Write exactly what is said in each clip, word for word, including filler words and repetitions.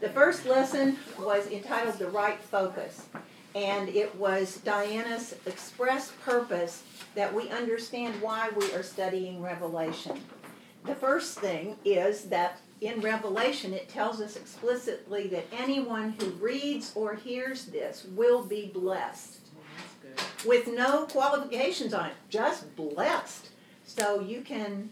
The first lesson was entitled The Right Focus, and it was Diana's express purpose that we understand why we are studying Revelation. The first thing is that in Revelation it tells us explicitly that anyone who reads or hears this will be blessed. With no qualifications on it, just blessed. So you can,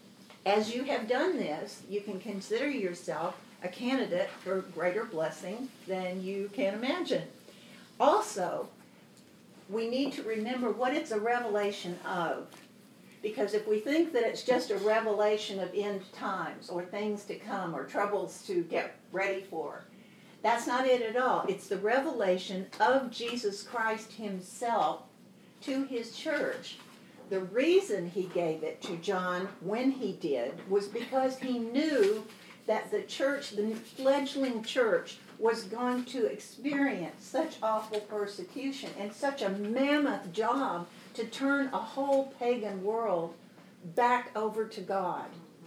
as you have done this, you can consider yourself a candidate for greater blessing than you can imagine. Also, we need to remember what it's a revelation of. Because if we think that it's just a revelation of end times or things to come or troubles to get ready for, that's not it at all. It's the revelation of Jesus Christ himself to his church. The reason he gave it to John when he did was because he knew that the church, the fledgling church, was going to experience such awful persecution and such a mammoth job to turn a whole pagan world back over to God.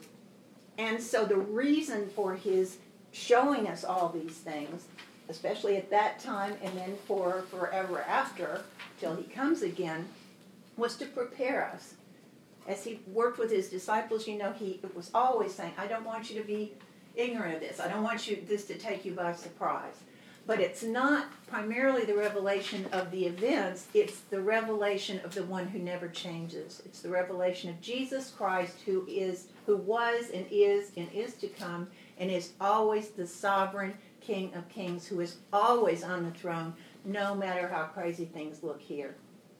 And so the reason for his showing us all these things, especially at that time and then for forever after, till he comes again, was to prepare us. As he worked with his disciples, you know, he was always saying, I don't want you to be ignorant of this. I don't want you this to take you by surprise. But it's not primarily the revelation of the events, it's the revelation of the one who never changes. It's the revelation of Jesus Christ, who is, who was and is and is to come, and is always the sovereign King of Kings, who is always on the throne, no matter how crazy things look here.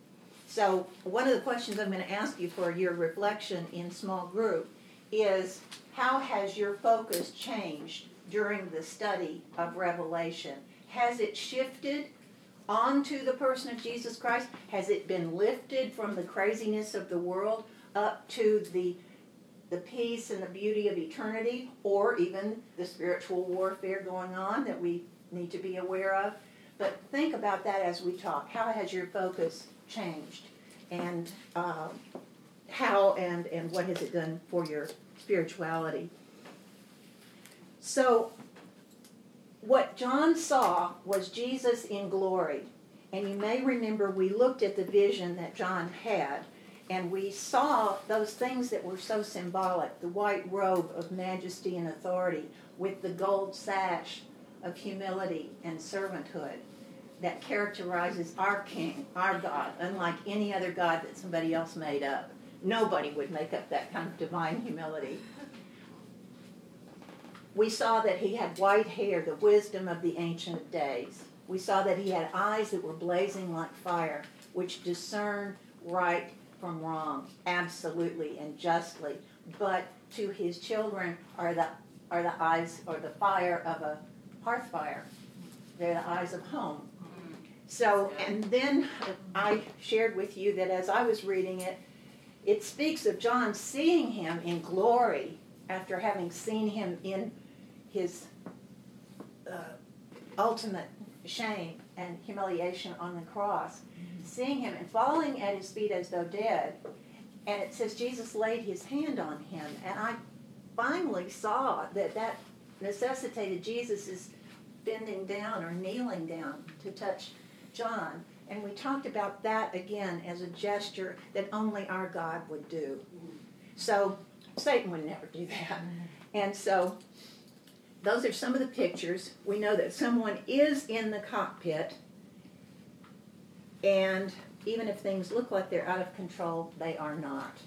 So one of the questions I'm going to ask you for your reflection in small group is, how has your focus changed during the study of Revelation? Has it shifted onto the person of Jesus Christ? Has it been lifted from the craziness of the world up to the, the peace and the beauty of eternity, or even the spiritual warfare going on that we need to be aware of? But think about that as we talk. How has your focus changed? And uh, how and, and what has it done for your spirituality? So, what John saw was Jesus in glory. And you may remember we looked at the vision that John had, and we saw those things that were so symbolic, the white robe of majesty and authority with the gold sash of humility and servanthood that characterizes our King, our God, unlike any other God that somebody else made up. Nobody would make up that kind of divine humility. We saw that he had white hair, the wisdom of the Ancient of Days. We saw that he had eyes that were blazing like fire, which discern right from wrong, absolutely and justly. But to his children are the are the eyes or the fire of a hearth fire. They're the eyes of home. So, and then I shared with you that as I was reading it, it speaks of John seeing him in glory after having seen him in his uh, ultimate shame and humiliation on the cross, seeing him and falling at his feet as though dead. And it says Jesus laid his hand on him. And I finally saw that that necessitated Jesus' bending down or kneeling down to touch John. And we talked about that again as a gesture that only our God would do. So Satan would never do that. And so those are some of the pictures. We know that someone is in the cockpit, and even if things look like they're out of control, they are not.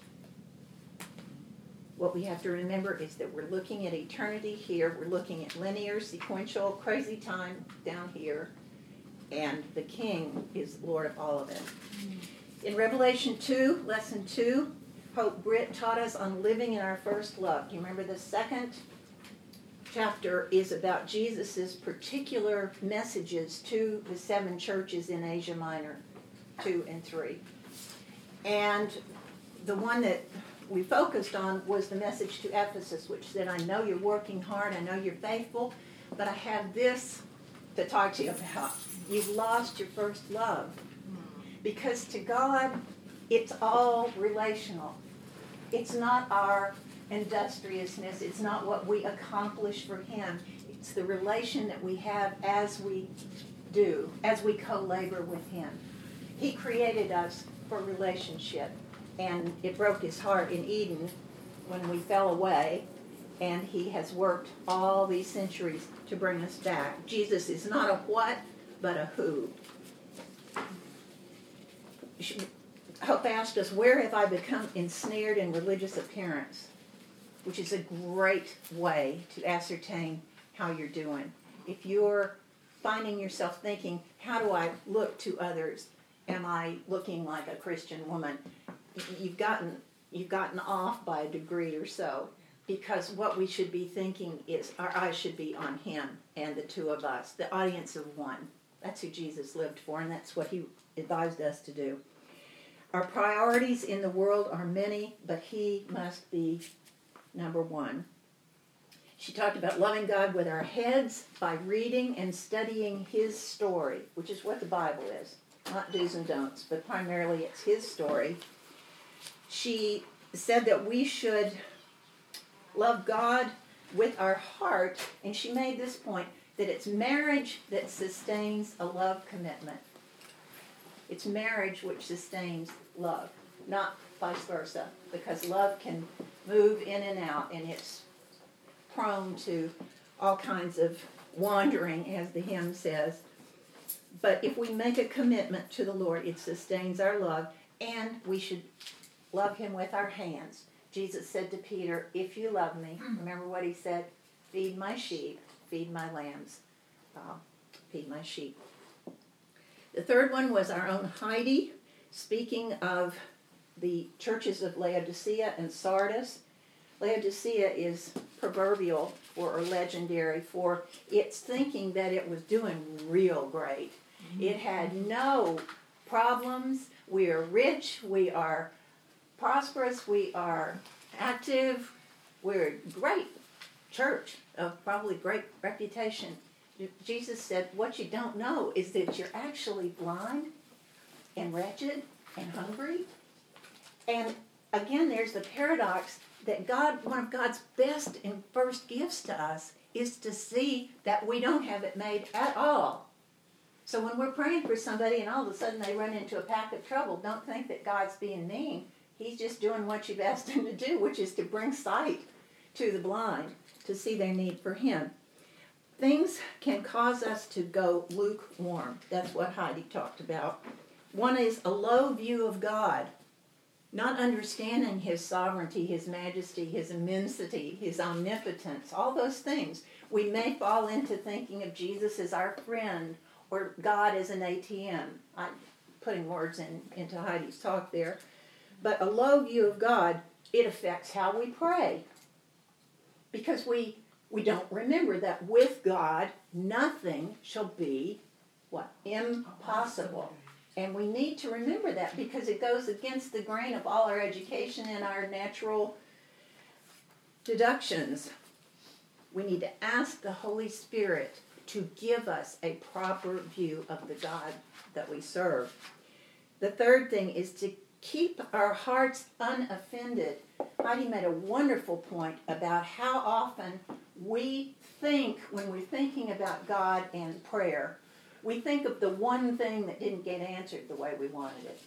What we have to remember is that we're looking at eternity here. We're looking at linear, sequential, crazy time down here. And the King is Lord of all of it. In Revelation two, Lesson two, Hope Britt taught us on living in our first love. Do you remember the second chapter is about Jesus' particular messages to the seven churches in Asia Minor, two and three. And the one that we focused on was the message to Ephesus, which said, I know you're working hard, I know you're faithful, but I have this to talk to you about. You've lost your first love. Because to God, it's all relational. It's not our industriousness. It's not what we accomplish for him. It's the relation that we have as we do, as we co-labor with him. He created us for relationship, and it broke his heart in Eden when we fell away, and he has worked all these centuries to bring us back. Jesus is not a what, but a who. Hope asked us, where have I become ensnared in religious appearance? Which is a great way to ascertain how you're doing. If you're finding yourself thinking, how do I look to others? Am I looking like a Christian woman? You've gotten you've gotten off by a degree or so, because what we should be thinking is our eyes should be on him and the two of us, the audience of one. That's who Jesus lived for, and that's what he advised us to do. Our priorities in the world are many, but he must be number one. She talked about loving God with our heads by reading and studying his story, which is what the Bible is. Not do's and don'ts, but primarily it's his story. She said that we should love God with our heart, and she made this point, that it's marriage that sustains a love commitment. It's marriage which sustains love, not vice versa, because love can move in and out, and it's prone to all kinds of wandering, as the hymn says. But if we make a commitment to the Lord, it sustains our love, and we should love him with our hands. Jesus said to Peter, if you love me, remember what he said? Feed my sheep, feed my lambs, uh, feed my sheep. The third one was our own Heidi, speaking of the churches of Laodicea and Sardis. Laodicea is proverbial for, or legendary for, its thinking that it was doing real great. Mm-hmm. It had no problems. We are rich. We are prosperous. We are active. We're a great church of probably great reputation. Jesus said, what you don't know is that you're actually blind and wretched and hungry. And again, there's the paradox that God, one of God's best and first gifts to us is to see that we don't have it made at all. So when we're praying for somebody and all of a sudden they run into a pack of trouble, don't think that God's being mean. He's just doing what you've asked him to do, which is to bring sight to the blind, to see their need for him. Things can cause us to go lukewarm. That's what Heidi talked about. One is a low view of God, not understanding his sovereignty, his majesty, his immensity, his omnipotence, all those things. We may fall into thinking of Jesus as our friend or God as an A T M. I'm putting words in, into Heidi's talk there. But a low view of God, it affects how we pray. Because we we don't remember that with God, nothing shall be, what? Impossible. And we need to remember that because it goes against the grain of all our education and our natural deductions. We need to ask the Holy Spirit to give us a proper view of the God that we serve. The third thing is to keep our hearts unoffended. Heidi made a wonderful point about how often we think, when we're thinking about God and prayer, we think of the one thing that didn't get answered the way we wanted it.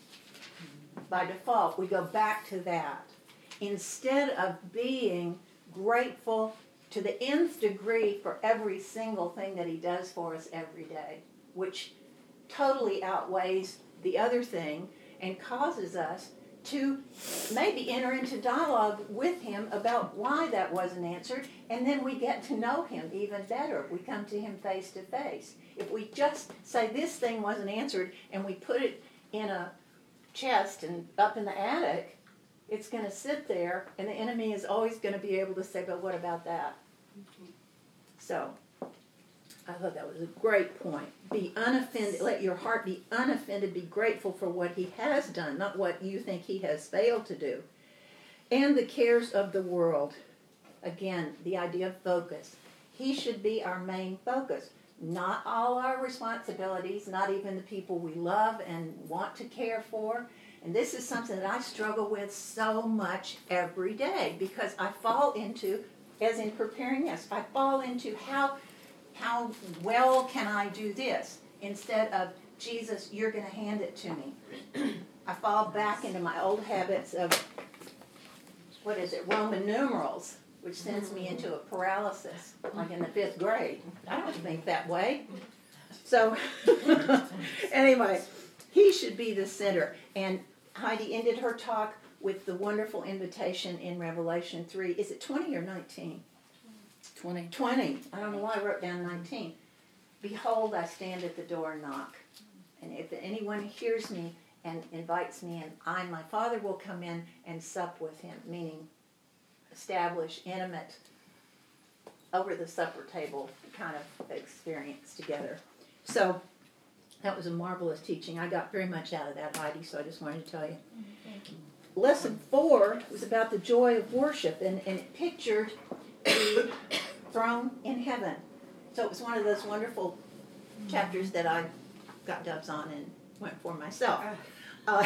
By default, we go back to that. Instead of being grateful to the nth degree for every single thing that he does for us every day, which totally outweighs the other thing and causes us to maybe enter into dialogue with him about why that wasn't answered, and then we get to know him even better. We come to him face to face. If we just say this thing wasn't answered and we put it in a chest and up in the attic, it's going to sit there, and the enemy is always going to be able to say, but what about that? Mm-hmm. So, I thought that was a great point. Be unoffended. Let your heart be unoffended. Be grateful for what he has done, not what you think he has failed to do. And the cares of the world. Again, the idea of focus. He should be our main focus. Not all our responsibilities, not even the people we love and want to care for. And this is something that I struggle with so much every day because I fall into as in preparing this. I fall into how, how well can I do this instead of, Jesus, you're going to hand it to me. I fall back into my old habits of, what is it, Roman numerals, which sends me into a paralysis, like in the fifth grade. I don't think that way. So, anyway, he should be the center. And Heidi ended her talk with the wonderful invitation in Revelation three. Is it twenty or nineteen? twenty. twenty. I don't know why I wrote down nineteen. Behold, I stand at the door and knock. And if anyone hears me and invites me in, I, my Father, will come in and sup with him, meaning establish intimate, over the supper table kind of experience together. So that was a marvelous teaching. I got very much out of that, Heidi, so I just wanted to tell you. Lesson four was about the joy of worship, and, and it pictured the throne in heaven. So it was one of those wonderful chapters that I got dubs on and went for myself. Uh,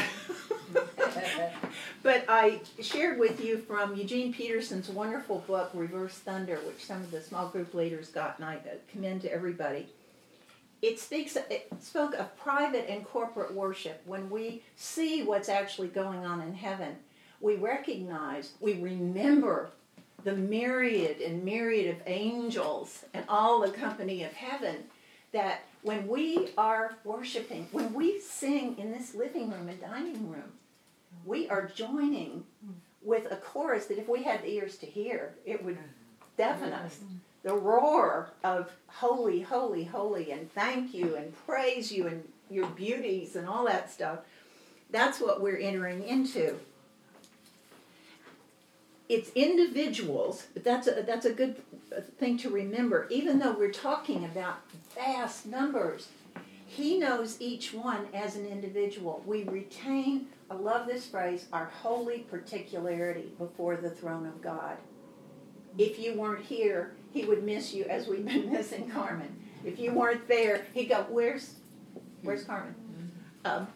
but I shared with you from Eugene Peterson's wonderful book, Reverse Thunder, which some of the small group leaders got, and I commend to everybody. It speaks. It spoke of private and corporate worship. When we see what's actually going on in heaven, we recognize, we remember the myriad and myriad of angels and all the company of heaven, that when we are worshiping, when we sing in this living room and dining room, we are joining with a chorus that if we had ears to hear, it would deafen us. The roar of holy, holy, holy, and thank you, and praise you, and your beauties, and all that stuff. That's what we're entering into. It's individuals, but that's a, that's a good thing to remember. Even though we're talking about vast numbers, he knows each one as an individual. We retain, I love this phrase, our holy particularity before the throne of God. If you weren't here, he would miss you as we've been missing Carmen. If you weren't there, he'd go, where's, where's Carmen? Um,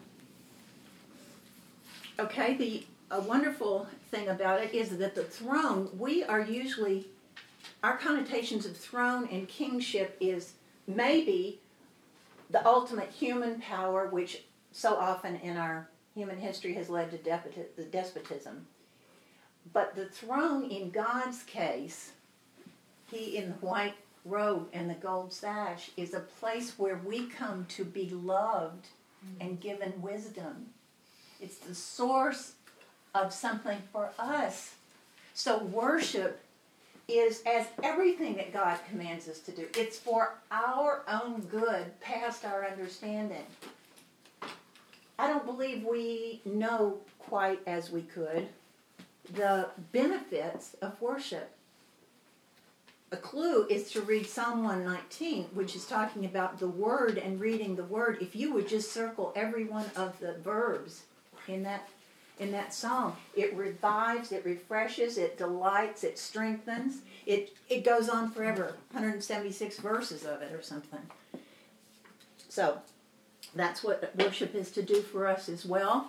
okay, the a wonderful thing about it is that the throne, we are usually, our connotations of throne and kingship is maybe the ultimate human power, which so often in our human history has led to despotism. But the throne in God's case, he in the white robe and the gold sash, is a place where we come to be loved and given wisdom. It's the source of something for us. So worship is as everything that God commands us to do. It's for our own good, past our understanding. I don't believe we know quite as we could the benefits of worship. A clue is to read Psalm one nineteen, which is talking about the word and reading the word. If you would just circle every one of the verbs in that in that psalm, it revives, it refreshes, it delights, it strengthens. It it goes on forever, one hundred seventy-six verses of it or something. So that's what worship is to do for us as well.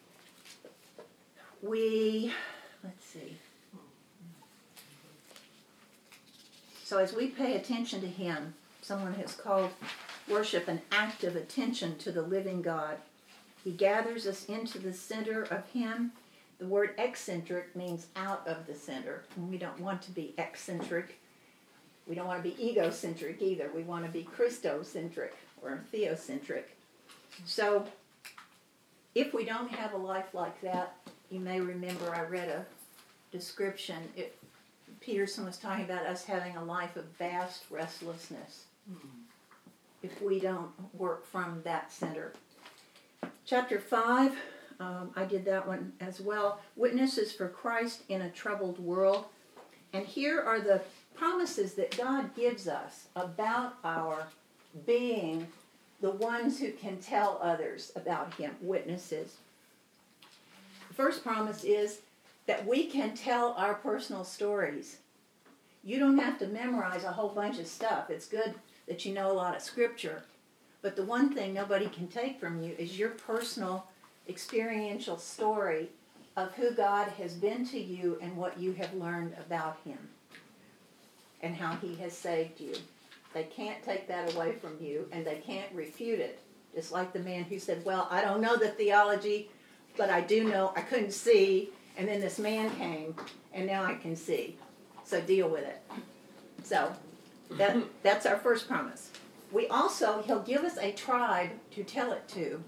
We, let's see. So as we pay attention to him, someone has called worship an act of attention to the living God. He gathers us into the center of him. The word eccentric means out of the center. And we don't want to be eccentric. We don't want to be egocentric either. We want to be Christocentric or theocentric. So if we don't have a life like that, you may remember I read a description. It, Peterson was talking about us having a life of vast restlessness mm-hmm. if we don't work from that center. Chapter five, um, I did that one as well. Witnesses for Christ in a troubled world. And here are the promises that God gives us about our being the ones who can tell others about him, witnesses. The first promise is that we can tell our personal stories. You don't have to memorize a whole bunch of stuff. It's good that you know a lot of scripture. But the one thing nobody can take from you is your personal experiential story of who God has been to you and what you have learned about him. and how he has saved you. They can't take that away from you, and they can't refute it. Just like the man who said, well, I don't know the theology, but I do know I couldn't see, and then this man came, and now I can see. So deal with it. So that that's our first promise. We also, he'll give us a tribe to tell it to.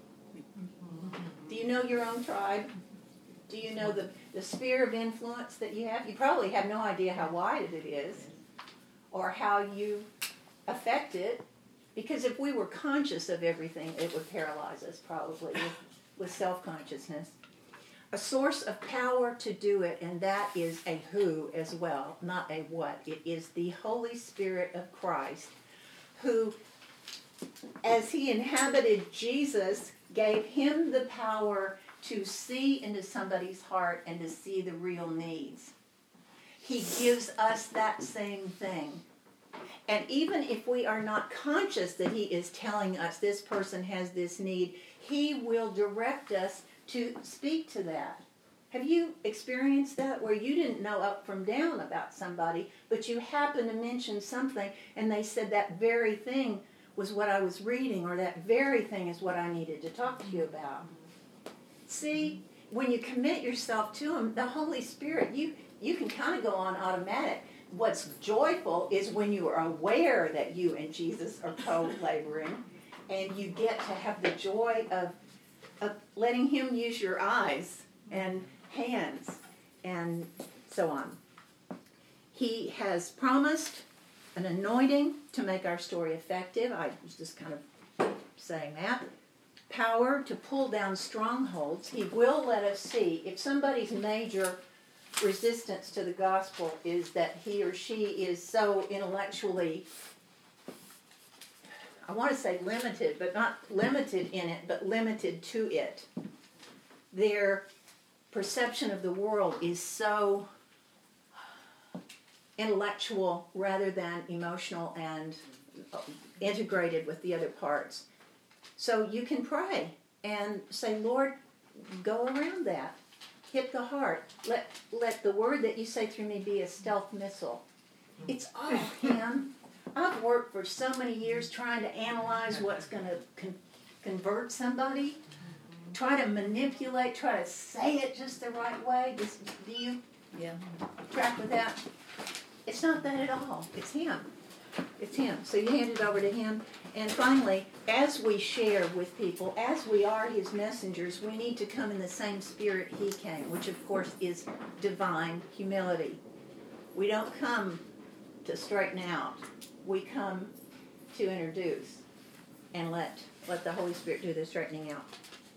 Do you know your own tribe? Do you know the, the sphere of influence that you have? You probably have no idea how wide it is or how you affect it. Because if we were conscious of everything, it would paralyze us probably with, with self-consciousness. A source of power to do it, and that is a who as well, not a what. It is the Holy Spirit of Christ who, as he inhabited Jesus, gave him the power to see into somebody's heart and to see the real needs. He gives us that same thing. And even if we are not conscious that he is telling us this person has this need, he will direct us to speak to that. Have you experienced that where you didn't know up from down about somebody, but you happened to mention something and they said that very thing was what I was reading, or that very thing is what I needed to talk to you about? See, when you commit yourself to him, the Holy Spirit, you, you can kind of go on automatic. What's joyful is when you are aware that you and Jesus are co-laboring, and you get to have the joy of, of letting him use your eyes and hands and so on. He has promised an anointing to make our story effective. I was just kind of saying that. Power to pull down strongholds. He will let us see if somebody's major resistance to the gospel is that he or she is so intellectually, I want to say limited, but not limited in it, but limited to it. Their perception of the world is so intellectual rather than emotional and integrated with the other parts. So you can pray and say, Lord, go around that. Hit the heart. Let let the word that you say through me be a stealth missile. It's all him. I've worked for so many years trying to analyze what's going to con- convert somebody, try to manipulate, try to say it just the right way. Just, do you Yeah. track with that? It's not that at all. It's him. It's him. So you hand it over to him. And finally, as we share with people, as we are his messengers, we need to come in the same spirit he came, which of course is divine humility. We don't come to straighten out. We come to introduce and let, let the Holy Spirit do the straightening out.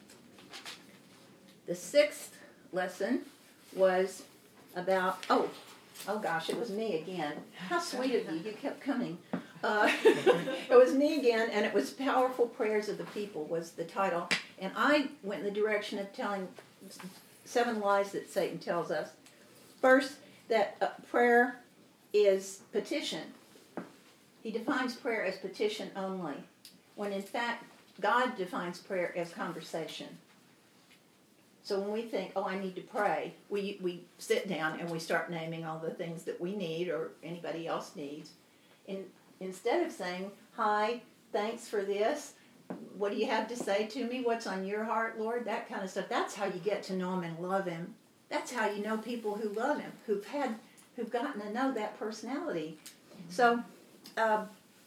The sixth lesson was about, oh, oh gosh, it was me again. How sweet of you. You kept coming. Uh, it was me again, and it was Powerful Prayers of the People was the title. And I went in the direction of telling seven lies that Satan tells us. First, that uh, prayer is petition. He defines prayer as petition only, when in fact God defines prayer as conversation. So when we think, oh, I need to pray, we we sit down and we start naming all the things that we need or anybody else needs. In, instead of saying, hi, thanks for this, what do you have to say to me? What's on your heart, Lord? That kind of stuff. That's how you get to know him and love him. That's how you know people who love him, who've had, who've gotten to know that personality. So, uh,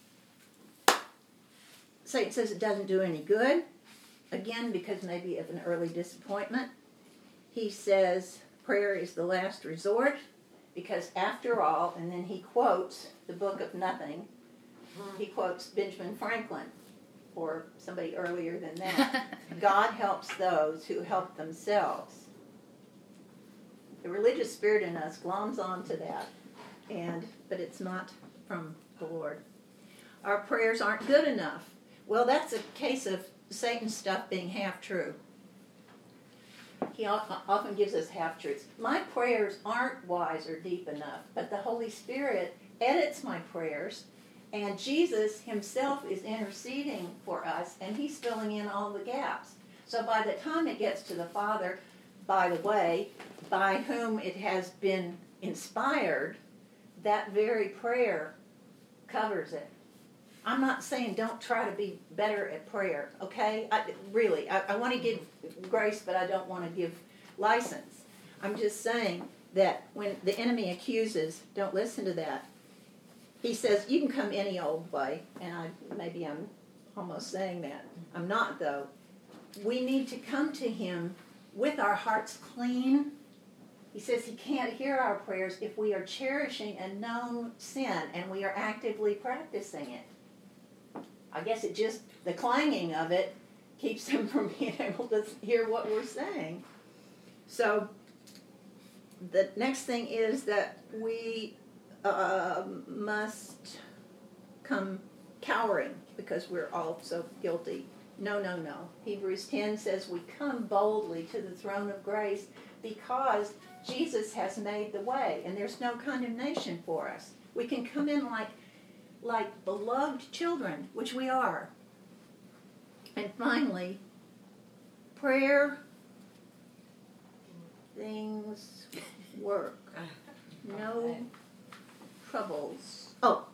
Satan says it doesn't do any good. Again, because maybe of an early disappointment. He says prayer is the last resort, because after all, and then he quotes the Book of Nothing. He quotes Benjamin Franklin, or somebody earlier than that. God helps those who help themselves. The religious spirit in us gloms onto that, and but it's not from the Lord. Our prayers aren't good enough. Well, that's a case of Satan's stuff being half true. He often gives us half-truths. My prayers aren't wise or deep enough, but the Holy Spirit edits my prayers, and Jesus himself is interceding for us, and he's filling in all the gaps. So by the time it gets to the Father, by the way, by whom it has been inspired, that very prayer covers it. I'm not saying don't try to be better at prayer, okay? I, really, I, I want to give grace, but I don't want to give license. I'm just saying that when the enemy accuses, don't listen to that. He says, you can come any old way, and I maybe I'm almost saying that. I'm not, though. We need to come to him with our hearts clean. He says he can't hear our prayers if we are cherishing a known sin and we are actively practicing it. I guess it just, the clanging of it keeps him from being able to hear what we're saying. So the next thing is that we uh, must come cowering because we're all so guilty. No, no, no. Hebrews ten says we come boldly to the throne of grace because Jesus has made the way and there's no condemnation for us. We can come in like like beloved children, which we are. And finally, prayer, things work. No troubles. Oh.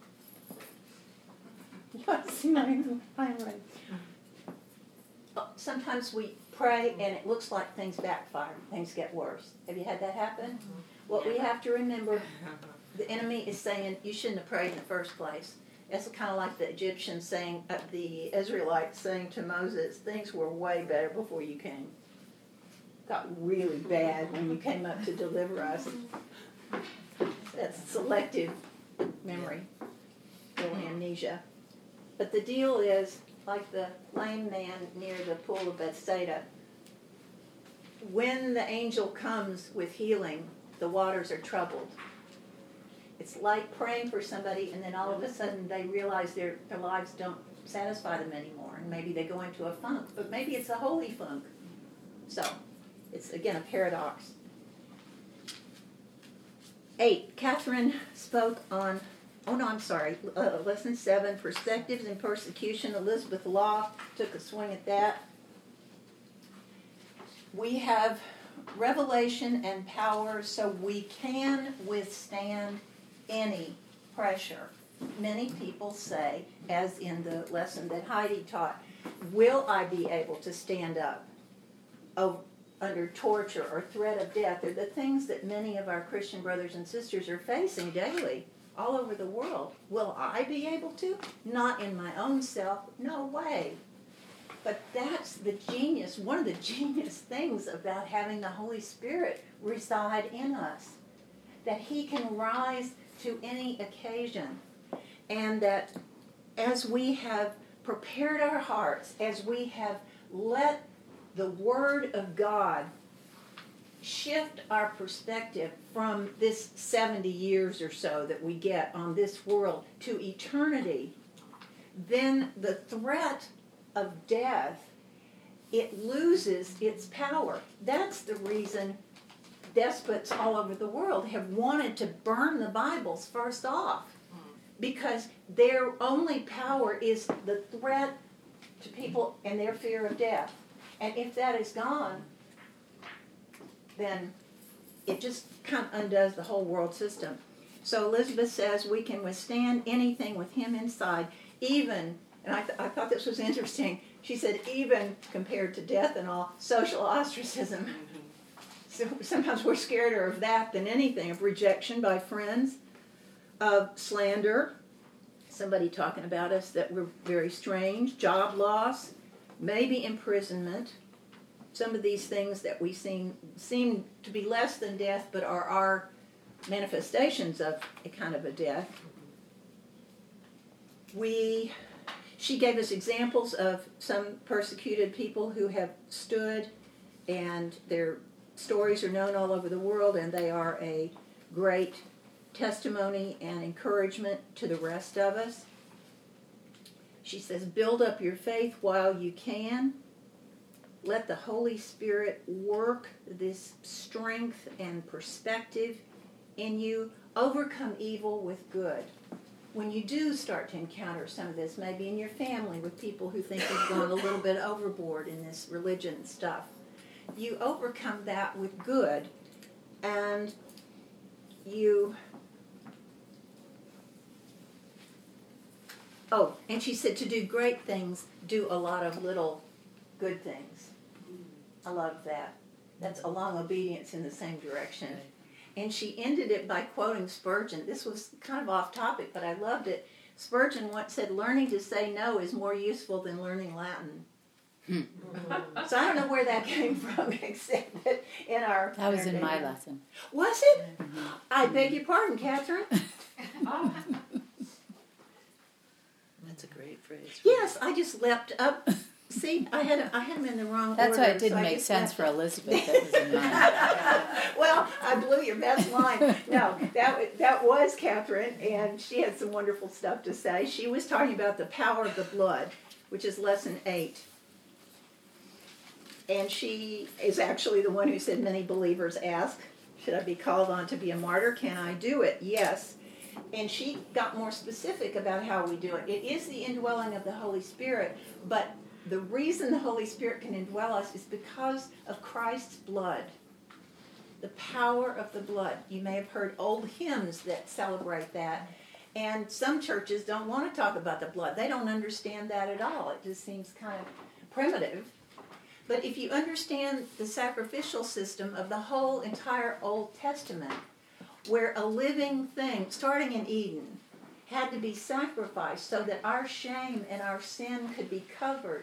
You want to see my highlight? Oh, sometimes we pray and it looks like things backfire. Things get worse. Have you had that happen? What we have to remember, the enemy is saying, you shouldn't have prayed in the first place. It's kind of like the Egyptians saying, uh, the Israelites saying to Moses, things were way better before you came. Got really bad when you came up to deliver us. That's selective memory, little amnesia. But the deal is, like the lame man near the pool of Bethsaida, when the angel comes with healing, the waters are troubled. It's like praying for somebody and then all of a sudden they realize their, their lives don't satisfy them anymore. And maybe they go into a funk, but maybe it's a holy funk. So, it's again a paradox. Eight, Catherine spoke on, oh no, I'm sorry, uh, lesson seven, perspectives in persecution. Elizabeth Law took a swing at that. We have revelation and power so we can withstand any pressure. Many people say, as in the lesson that Heidi taught, will I be able to stand up oh, under torture or threat of death? Are the things that many of our Christian brothers and sisters are facing daily all over the world. Will I be able to? Not in my own self. No way. But that's the genius, one of the genius things about having the Holy Spirit reside in us. That he can rise to any occasion. And that as we have prepared our hearts, as we have let the Word of God shift our perspective from this seventy years or so that we get on this world to eternity, then the threat of death, it loses its power. That's the reason despots all over the world have wanted to burn the Bibles first off, because their only power is the threat to people and their fear of death. And if that is gone, then it just kind of undoes the whole world system. So Elizabeth says we can withstand anything with him inside, even, and I, th- I thought this was interesting, she said even compared to death and all, social ostracism. So sometimes we're scarier of that than anything, of rejection by friends, of slander, somebody talking about us that we're very strange, job loss, maybe imprisonment, some of these things that we seem seem to be less than death but are our manifestations of a kind of a death. We, she gave us examples of some persecuted people who have stood, and their stories are known all over the world, and they are a great testimony and encouragement to the rest of us. She says, build up your faith while you can. Let the Holy Spirit work this strength and perspective in you. Overcome evil with good. When you do start to encounter some of this, maybe in your family with people who think you've gone a little bit overboard in this religion stuff, you overcome that with good, and you Oh, and she said to do great things, do a lot of little good things. I love that. That's along obedience in the same direction. And she ended it by quoting Spurgeon. This was kind of off topic, but I loved it. Spurgeon once said, learning to say no is more useful than learning Latin. Hmm. So I don't know where that came from, except that in our... That was in, in my lesson. Was it? Mm-hmm. I beg your pardon, Catherine. Oh. That's a great phrase. Yes, I just leapt up. See, I had I had them in the wrong That's order. That's why it didn't so make sense for Elizabeth. That was in mine. Well, I blew your best line. No, that that was Catherine, and she had some wonderful stuff to say. She was talking about the power of the blood, which is lesson eight. And she is actually the one who said many believers ask, should I be called on to be a martyr? Can I do it? Yes. And she got more specific about how we do it. It is the indwelling of the Holy Spirit, but the reason the Holy Spirit can indwell us is because of Christ's blood. The power of the blood. You may have heard old hymns that celebrate that. And some churches don't want to talk about the blood. They don't understand that at all. It just seems kind of primitive. But if you understand the sacrificial system of the whole entire Old Testament, where a living thing, starting in Eden, had to be sacrificed so that our shame and our sin could be covered.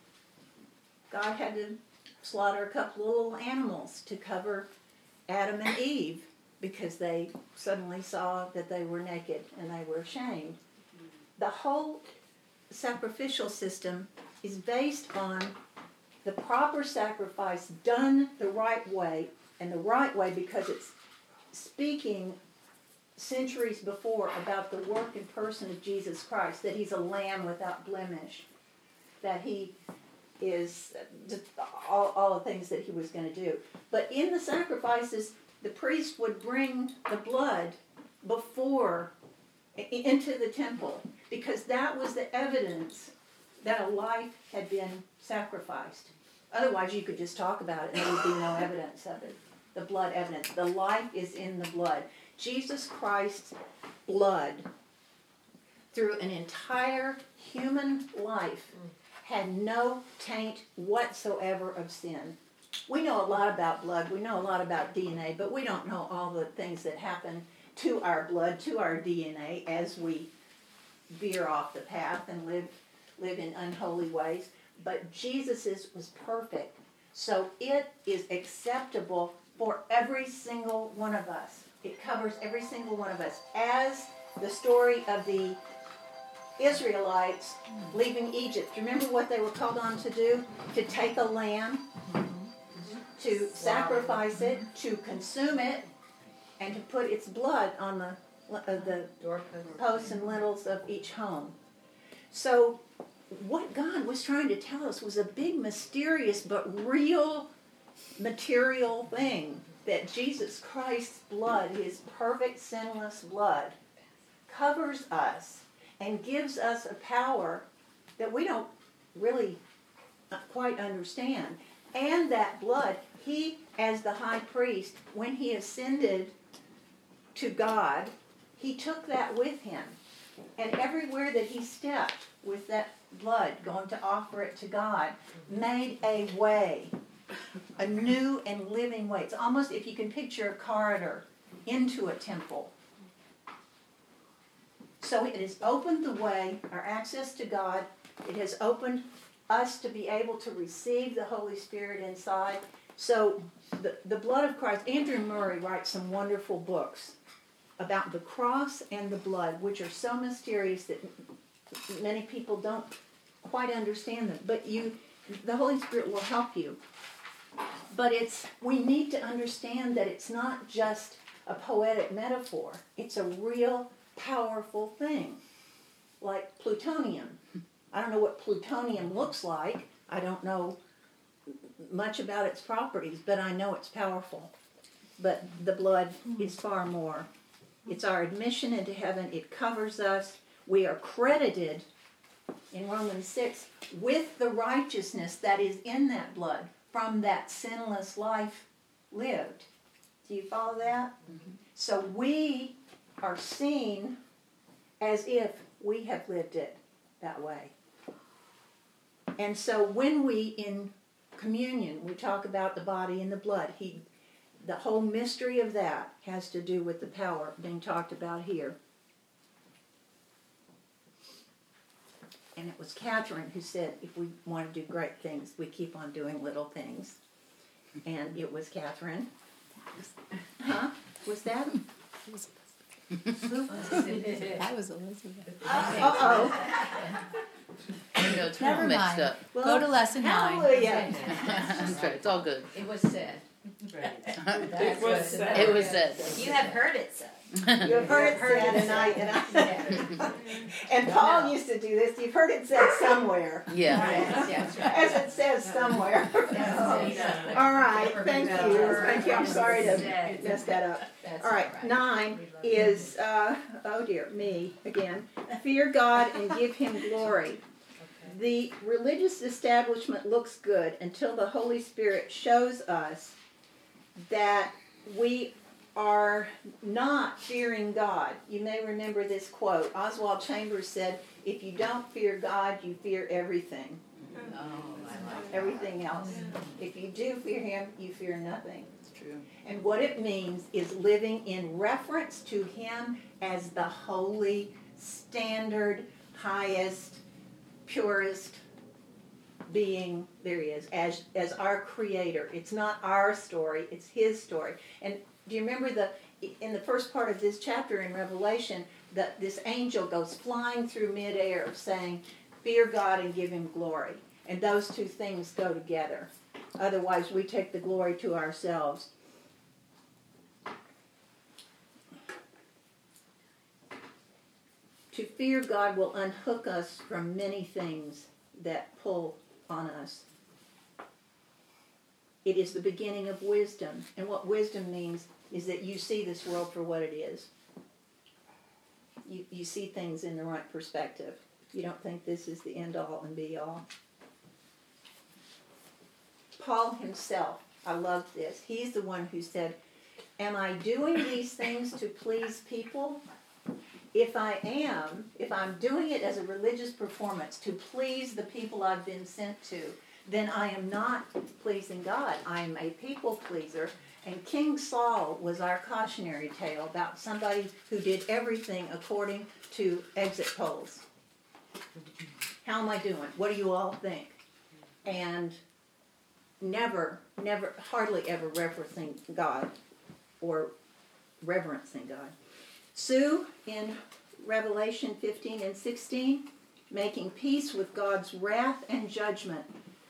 God had to slaughter a couple of little animals to cover Adam and Eve because they suddenly saw that they were naked and they were ashamed. The whole sacrificial system is based on the proper sacrifice done the right way, and the right way because it's speaking centuries before about the work and person of Jesus Christ, that he's a lamb without blemish, that he is just all, all the things that he was going to do. But in the sacrifices, the priest would bring the blood before into the temple, because that was the evidence that a life had been sacrificed. Otherwise, you could just talk about it and there would be no evidence of it. The blood evidence. The life is in the blood. Jesus Christ's blood, through an entire human life, had no taint whatsoever of sin. We know a lot about blood. We know a lot about D N A, but we don't know all the things that happen to our blood, to our D N A, as we veer off the path and live live in unholy ways. But Jesus's was perfect, so it is acceptable for every single one of us. It covers every single one of us. As the story of the Israelites leaving Egypt, remember what they were called on to do? To take a lamb, to sacrifice it, to consume it, and to put its blood on the uh, the posts and lintels of each home. So what God was trying to tell us was a big, mysterious, but real material thing, that Jesus Christ's blood, his perfect, sinless blood, covers us and gives us a power that we don't really quite understand. And that blood, he, as the high priest, when he ascended to God, he took that with him. And everywhere that he stepped with that blood, going to offer it to God, made a way, a new and living way. It's almost, if you can picture a corridor into a temple. So it has opened the way, our access to God. It has opened us to be able to receive the Holy Spirit inside. So the, the blood of Christ, Andrew Murray writes some wonderful books about the cross and the blood, which are so mysterious that many people don't quite understand them. But you, the Holy Spirit will help you. But it's, we need to understand that it's not just a poetic metaphor. It's a real, powerful thing. Like plutonium. I don't know what plutonium looks like. I don't know much about its properties, but I know it's powerful. But the blood is far more. It's our admission into heaven. It covers us. We are credited in Romans six with the righteousness that is in that blood from that sinless life lived. Do you follow that? Mm-hmm. So we are seen as if we have lived it. that way. And so when we, in communion, we talk about the body and the blood, he, the whole mystery of that has to do with the power being talked about here. And it was Catherine who said, if we want to do great things, we keep on doing little things. And it was Catherine. Huh? Was that? That was Elizabeth. Uh-oh. You know, it's all Never mixed mind. up. Well, Go to lesson nine. Hallelujah. That's right. It's all good. It was said. It was said. It was said. You have heard it said. You have heard it said, and I, and I, and Paul used to do this. You've heard it said somewhere, Yeah. Right, yes, right. as it says somewhere. Yes. All right, thank you, thank you. I'm sorry to mess that up. That's All right, nine is uh, oh dear me again. Fear God and give Him glory. The religious establishment looks good until the Holy Spirit shows us that we are not fearing God. You may remember this quote. Oswald Chambers said, if you don't fear God, you fear everything. Oh, I like Everything else. If you do fear Him, you fear nothing. It's true. And what it means is living in reference to Him as the holy, standard, highest, purest being there He is, as, as our Creator. It's not our story, it's His story. And do you remember the in the first part of this chapter in Revelation, that this angel goes flying through midair saying, fear God and give Him glory. And those two things go together. Otherwise, we take the glory to ourselves. To fear God will unhook us from many things that pull on us. It is the beginning of wisdom. And what wisdom means is that you see this world for what it is. You, you see things in the right perspective. You don't think this is the end all and be all. Paul himself, I love this. He's the one who said, am I doing these things to please people? If I am, if I'm doing it as a religious performance to please the people I've been sent to, then I am not pleasing God. I am a people pleaser. And King Saul was our cautionary tale about somebody who did everything according to exit polls. How am I doing? What do you all think? And never, never, hardly ever referencing God or reverencing God. Sue, in Revelation fifteen and sixteen, making peace with God's wrath and judgment.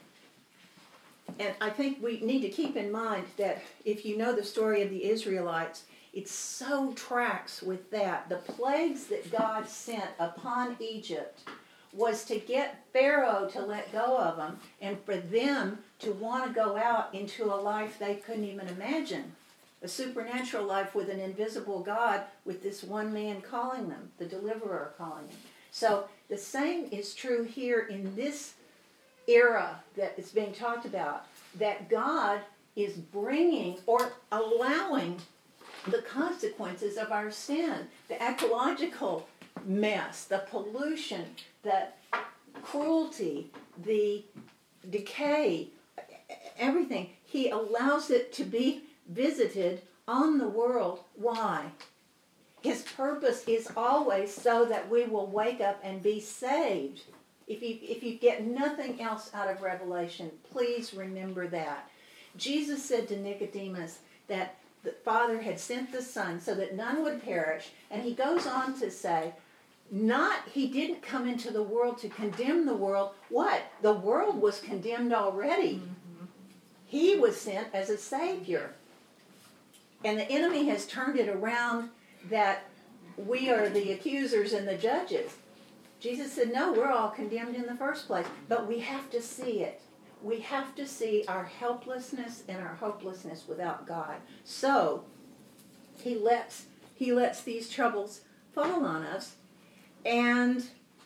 And I think we need to keep in mind that if you know the story of the Israelites, it so tracks with that. The plagues that God sent upon Egypt was to get Pharaoh to let go of them and for them to want to go out into a life they couldn't even imagine. A supernatural life with an invisible God, with this one man calling them, the deliverer calling them. So the same is true here in this era that is being talked about, that God is bringing or allowing the consequences of our sin, the ecological mess, the pollution, the cruelty, the decay, everything. He allows it to be visited on the world. Why? His purpose is always so that we will wake up and be saved. If you, if you get nothing else out of Revelation, please remember that. Jesus said to Nicodemus that the Father had sent the Son so that none would perish. And he goes on to say, not, he didn't come into the world to condemn the world. What? The world was condemned already. Mm-hmm. He was sent as a Savior. And the enemy has turned it around that we are the accusers and the judges. Jesus said, no, we're all condemned in the first place. But we have to see it. We have to see our helplessness and our hopelessness without God. So he lets he lets these troubles fall on us. And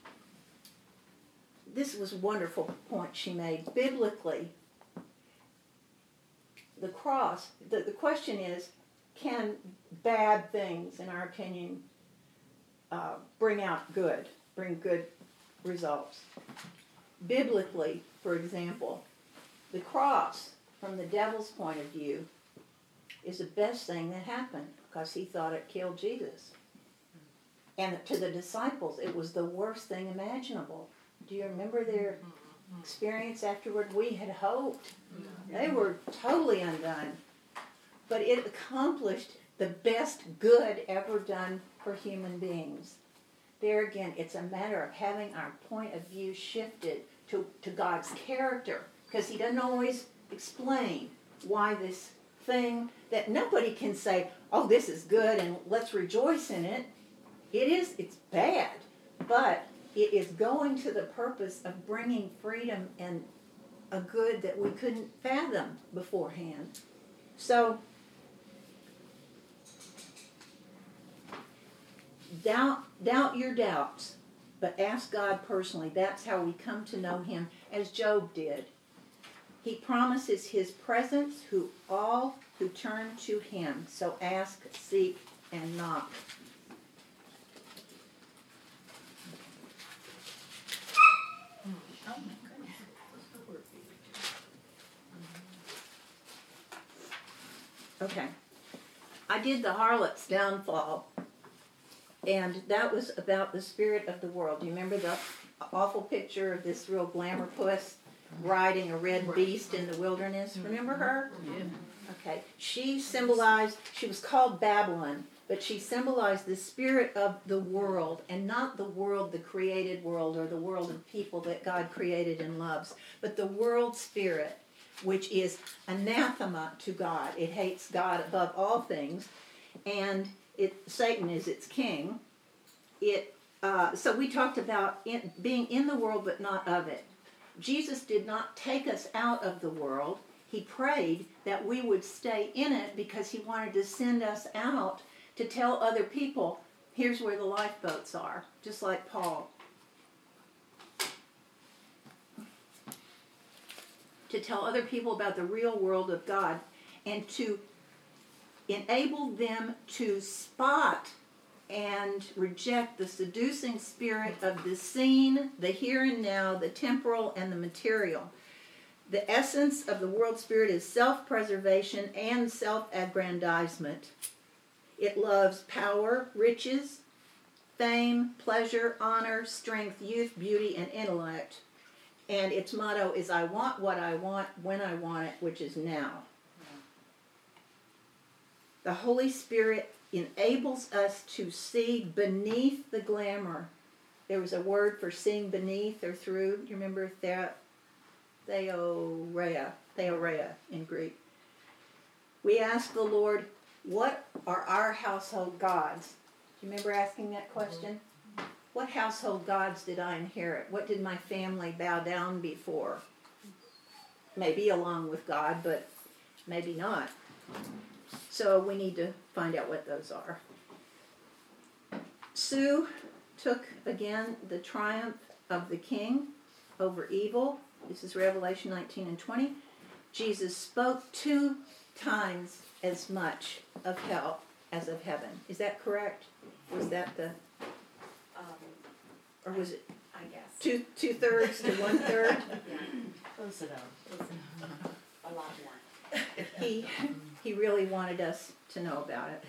this was a wonderful point she made. Biblically, the cross, the, the question is, can bad things, in our opinion, uh, bring out good, bring good results. Biblically, for example, the cross, from the devil's point of view, is the best thing that happened because he thought it killed Jesus. And to the disciples, it was the worst thing imaginable. Do you remember their experience afterward? We had hoped. They were totally undone. But it accomplished the best good ever done for human beings. There again, it's a matter of having our point of view shifted to, to God's character, because he doesn't always explain why this thing that nobody can say, oh, this is good and let's rejoice in it. It is, it's bad, but it is going to the purpose of bringing freedom and a good that we couldn't fathom beforehand. So, doubt, doubt your doubts, but ask God personally. That's how we come to know him, as Job did. He promises his presence to all who turn to him. So ask, seek, and knock. Oh my goodness. Okay. I did the harlot's downfall, and that was about the spirit of the world. Do you remember the awful picture of this real glamour puss riding a red beast in the wilderness? Remember her? Yeah. Okay. She symbolized, she was called Babylon, but she symbolized the spirit of the world, and not the world, the created world, or the world of people that God created and loves, but the world spirit, which is anathema to God. It hates God above all things, and it Satan is its king. It uh, so we talked about in, being in the world but not of it. Jesus did not take us out of the world. He prayed that we would stay in it because he wanted to send us out to tell other people, here's where the lifeboats are, just like Paul. To tell other people about the real world of God and to enable them to spot and reject the seducing spirit of the seen, the here and now, the temporal, and the material. The essence of the world spirit is self-preservation and self-aggrandizement. It loves power, riches, fame, pleasure, honor, strength, youth, beauty, and intellect. And its motto is, I want what I want when I want it, which is now. The Holy Spirit enables us to see beneath the glamour. There was a word for seeing beneath or through. Do you remember the, theorea, theorea in Greek? We ask the Lord, what are our household gods? Do you remember asking that question? What household gods did I inherit? What did my family bow down before? Maybe along with God, but maybe not. So we need to find out what those are. Sue took again the triumph of the king over evil. This is Revelation nineteen and twenty. Jesus spoke two times as much of hell as of heaven. Is that correct? Was that the, Um, or was it I guess. two two thirds to one third? Yeah, Close enough. a lot more. He he really wanted us to know about it.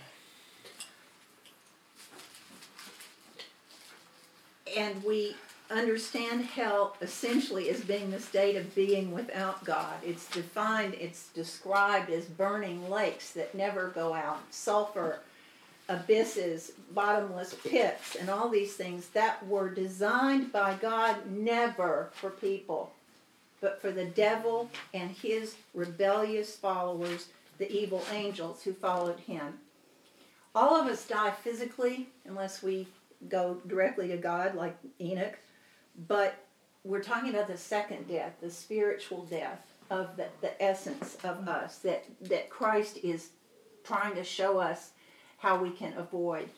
And we understand hell essentially as being the state of being without God. It's defined, it's described as burning lakes that never go out, sulfur, abysses, bottomless pits, and all these things that were designed by God never for people, but for the devil and his rebellious followers, the evil angels who followed him. All of us die physically unless we go directly to God like Enoch, but we're talking about the second death, the spiritual death of the, the essence of us, that, that Christ is trying to show us how we can avoid.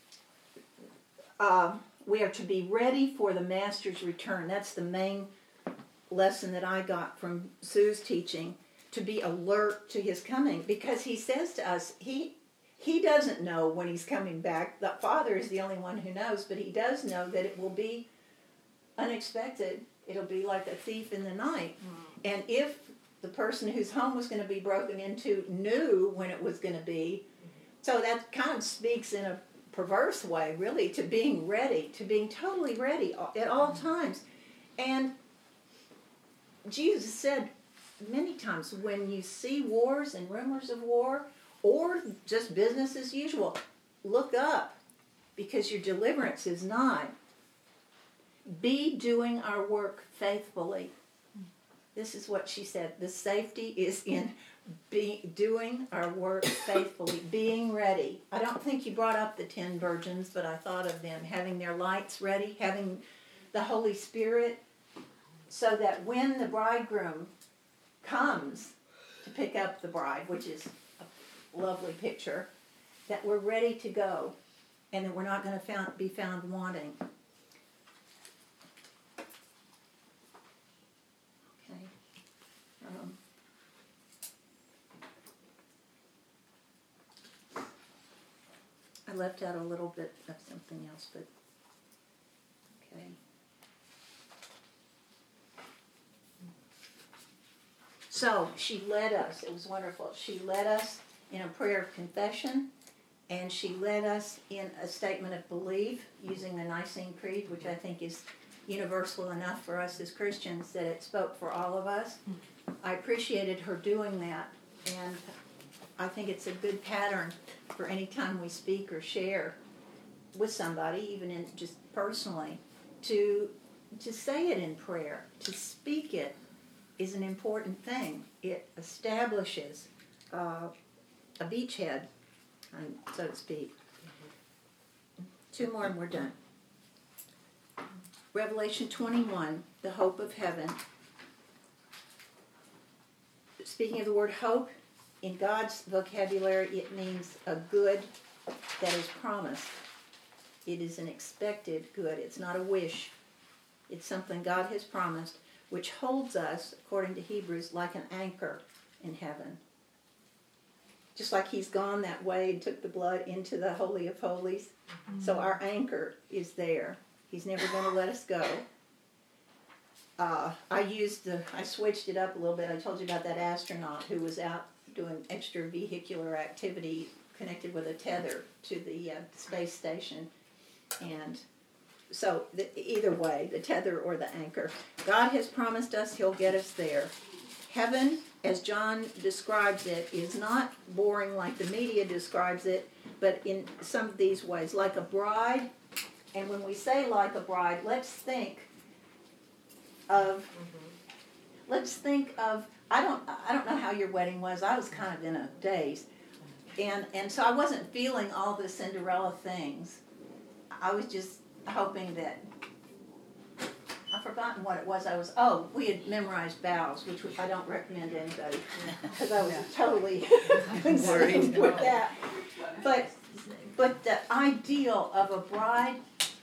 Uh, we are to be ready for the Master's return. That's the main lesson that I got from Sue's teaching, to be alert to his coming, because he says to us, he he doesn't know when he's coming back. The Father is the only one who knows, but he does know that it will be unexpected. It'll be like a thief in the night. And if the person whose home was going to be broken into knew when it was going to be, so that kind of speaks in a perverse way, really, to being ready, to being totally ready at all times. And Jesus said many times, when you see wars and rumors of war, or just business as usual, look up, because your deliverance is nigh. Be doing our work faithfully. This is what she said. The safety is in be doing our work faithfully, being ready. I don't think you brought up the ten virgins, but I thought of them having their lights ready, having the Holy Spirit, so that when the bridegroom comes to pick up the bride, which is a lovely picture, that we're ready to go and that we're not going to found, be found wanting. Okay. Um, I left out a little bit of something else, but okay. So she led us. It was wonderful. She led us in a prayer of confession, and she led us in a statement of belief using the Nicene Creed, which I think is universal enough for us as Christians that it spoke for all of us. I appreciated her doing that, and I think it's a good pattern for any time we speak or share with somebody, even in just personally, to to say it in prayer, to speak it is an important thing. It establishes uh, a beachhead, um, so to speak. Two more and we're done. Revelation twenty-one, the hope of heaven. Speaking of the word hope, in God's vocabulary, it means a good that is promised. It is an expected good. It's not a wish. It's something God has promised, which holds us, according to Hebrews, like an anchor in heaven. Just like he's gone that way and took the blood into the Holy of Holies. Mm-hmm. So our anchor is there. He's never going to let us go. Uh, I used the, I switched it up a little bit. I told you about that astronaut who was out doing extravehicular activity connected with a tether to the uh, space station. And so the, either way, the tether or the anchor. God has promised us he'll get us there. Heaven, as John describes it, is not boring like the media describes it, but in some of these ways, like a bride. And when we say like a bride, let's think of, mm-hmm. let's think of, I don't, I don't know how your wedding was. I was kind of in a daze. And, and so I wasn't feeling all the Cinderella things. I was just hoping that, I've forgotten what it was. I was, oh, we had memorized vows, which I don't recommend to anybody, because I was totally consumed with that. But, but the ideal of a bride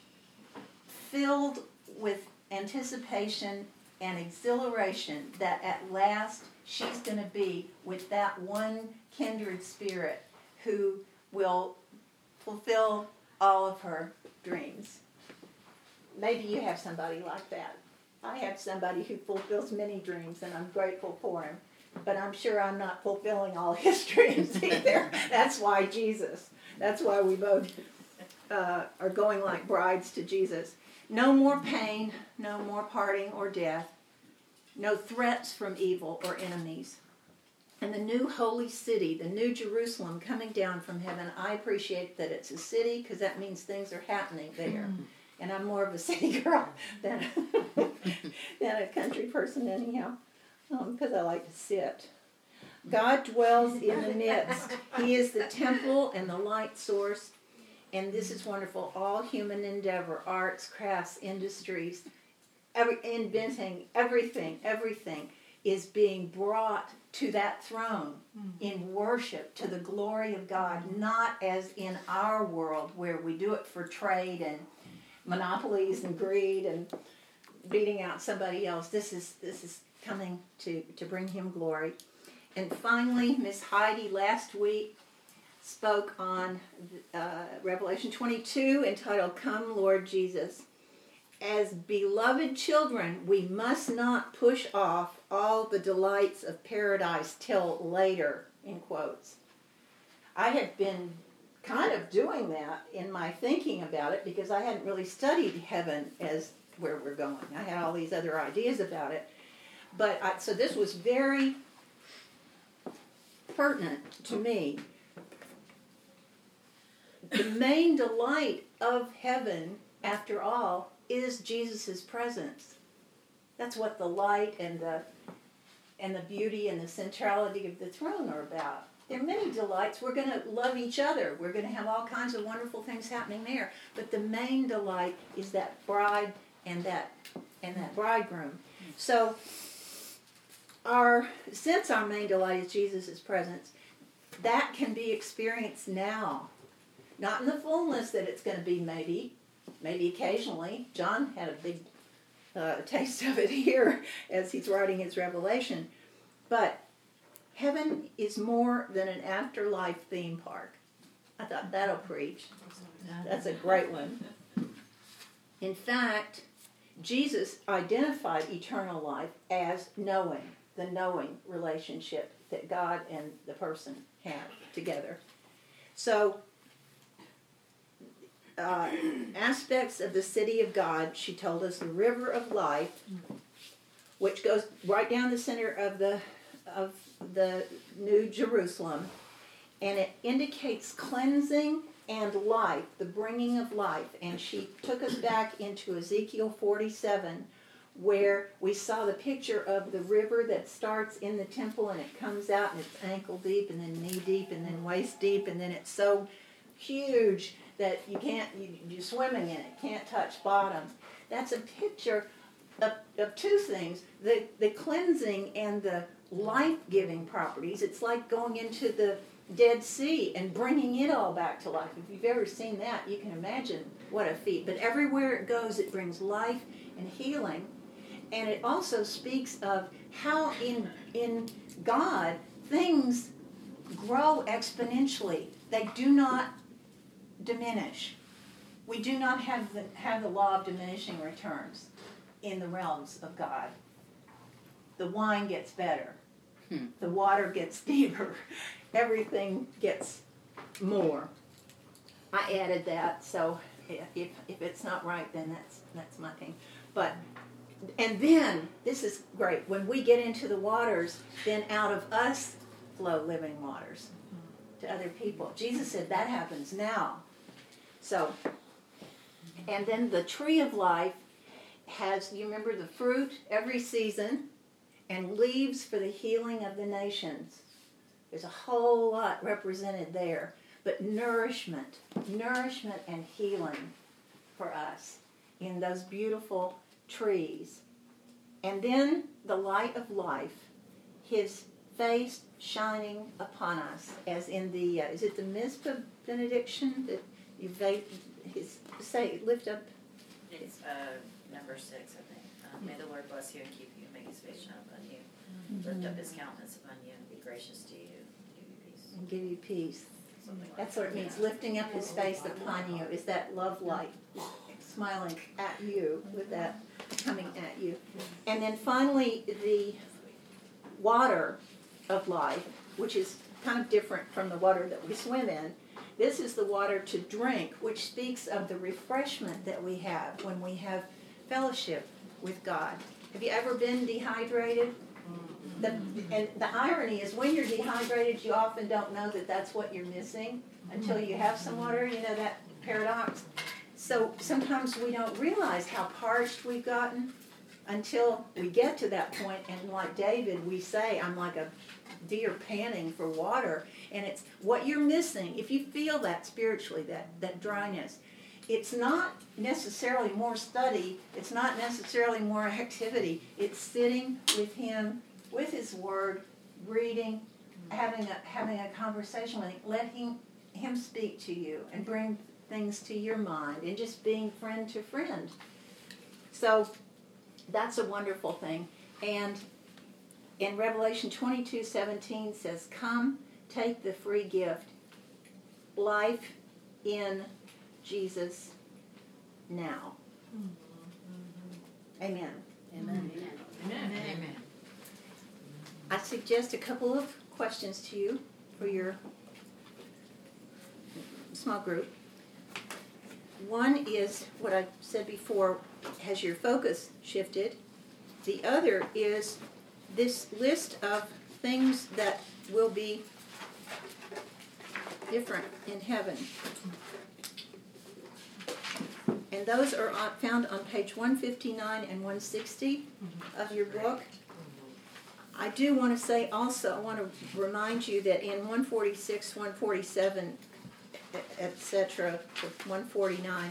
filled with anticipation and exhilaration that at last she's going to be with that one kindred spirit who will fulfill all of her dreams. Maybe you have somebody like that. I have somebody who fulfills many dreams, and I'm grateful for him. But I'm sure I'm not fulfilling all his dreams either. That's why Jesus. That's why we both uh, are going like brides to Jesus. No more pain, no more parting or death, no threats from evil or enemies. And the new holy city, the new Jerusalem coming down from heaven, I appreciate that it's a city because that means things are happening there. And I'm more of a city girl than, than a country person anyhow, because um, I like to sit. God dwells in the midst. He is the temple and the light source. And this is wonderful. All human endeavor, arts, crafts, industries, every, inventing, everything, everything is being brought to that throne in worship to the glory of God, not as in our world where we do it for trade and monopolies and greed and beating out somebody else. This is this is coming to, to bring him glory. And finally, Miss Heidi last week spoke on uh, Revelation twenty-two entitled, Come Lord Jesus. as beloved children, we must not push off all the delights of paradise till later, in quotes. I had been kind of doing that in my thinking about it because I hadn't really studied heaven as where we're going. I had all these other ideas about it. But I, so this was very pertinent to me. The main delight of heaven, after all, is Jesus' presence. That's what the light and the and the beauty and the centrality of the throne are about. There are many delights. We're going to love each other. We're going to have all kinds of wonderful things happening there. But the main delight is that bride and that and that bridegroom. So our since our main delight is Jesus' presence, that can be experienced now. Not in the fullness that it's going to be maybe, maybe occasionally. John had a big uh, taste of it here as he's writing his Revelation. But heaven is more than an afterlife theme park. I thought that'll preach. That's a great one. In fact, Jesus identified eternal life as knowing, the knowing relationship that God and the person have together. So, uh, aspects of the city of God, she told us, the river of life, which goes right down the center of the of the New Jerusalem, and it indicates cleansing and life, the bringing of life. And she took us back into Ezekiel forty-seven, where we saw the picture of the river that starts in the temple and it comes out and it's ankle deep and then knee deep and then waist deep, and then it's so huge that you can't, you, you're swimming in it, can't touch bottom. That's a picture of, of two things, the, the cleansing and the life-giving properties. It's like going into the Dead Sea and bringing it all back to life. If you've ever seen that, you can imagine what a feat. But everywhere it goes, it brings life and healing. And it also speaks of how in in God things grow exponentially. They do not diminish. We do not have the, have the law of diminishing returns in the realms of God. The wine gets better. Hmm. The water gets deeper. Everything gets more. I added that, so if if it's not right, then that's that's my thing. But and then this is great. When we get into the waters, then out of us flow living waters to other people. Jesus said that happens now. So, and then the tree of life has, you remember, the fruit every season and leaves for the healing of the nations. There's a whole lot represented there. But nourishment, nourishment and healing for us in those beautiful trees. And then the light of life, his face shining upon us, as in the, uh, is it the Mizpah benediction that you his, say, lift up? It's uh, number six, I think. Uh, May the Lord bless you and keep you, and make his face shine upon you. Mm-hmm. Lift up his countenance upon you and be gracious to you. Give you peace. And give you peace. Something like That's what it means, lifting up his face upon you, is that love light smiling at you with that coming at you. And then finally, the water of life, which is kind of different from the water that we swim in. This is the water to drink, which speaks of the refreshment that we have when we have fellowship with God. Have you ever been dehydrated? The, and the irony is when you're dehydrated, you often don't know that that's what you're missing until you have some water. You know that paradox? So sometimes we don't realize how parched we've gotten until we get to that point, and like David, we say, I'm like a deer panting for water, and it's what you're missing. If you feel that spiritually, that, that dryness, it's not necessarily more study, it's not necessarily more activity, it's sitting with him, with his word, reading, having a, having a conversation with him, let him, him speak to you and bring things to your mind, and just being friend to friend. So that's a wonderful thing. And in Revelation twenty-two seventeen says, come, take the free gift, life in Jesus now. Amen. Amen. Amen. I suggest a couple of questions to you for your small group. One is what I said before, has your focus shifted? The other is this list of things that will be different in heaven. And those are on, found on page one fifty-nine and one sixty of your book. I do want to say also, I want to remind you that in one forty-six, one forty-seven, et cetera, one forty-nine,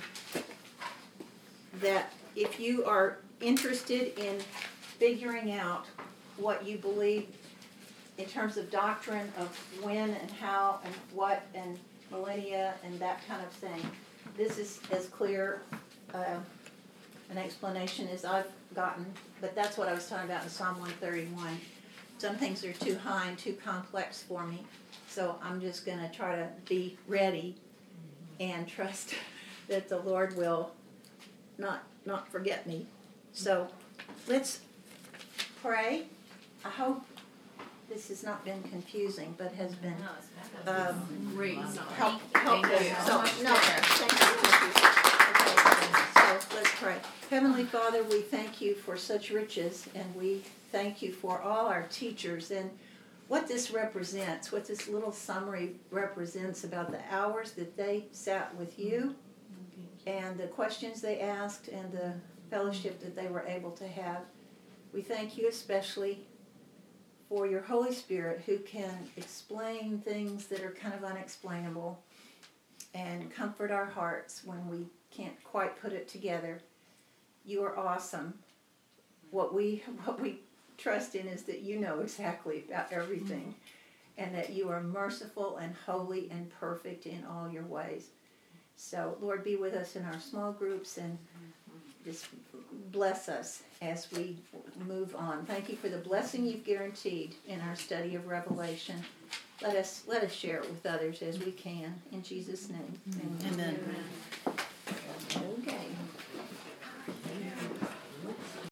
that if you are interested in figuring out what you believe in terms of doctrine of when and how and what and millennia and that kind of thing, this is as clear uh, an explanation as I've gotten, but that's what I was talking about in Psalm one thirty-one. Some things are too high and too complex for me, so I'm just going to try to be ready and trust that the Lord will not not forget me. So let's pray. I hope this has not been confusing, but has been No, it's not. um, Great. help, helpful. Thank you. So, no, thank you, thank you. Okay, so let's pray. Heavenly Father, we thank you for such riches, and we thank you for all our teachers and what this represents, what this little summary represents about the hours that they sat with you and the questions they asked and the fellowship that they were able to have. We thank you especially for your Holy Spirit who can explain things that are kind of unexplainable and comfort our hearts when we can't quite put it together. You are awesome. What we what we trust in is that you know exactly about everything, and that you are merciful and holy and perfect in all your ways. So, Lord, be with us in our small groups and just bless us as we move on. Thank you for the blessing you've guaranteed in our study of Revelation. Let us let us share it with others as we can. In Jesus' name. Amen. Okay.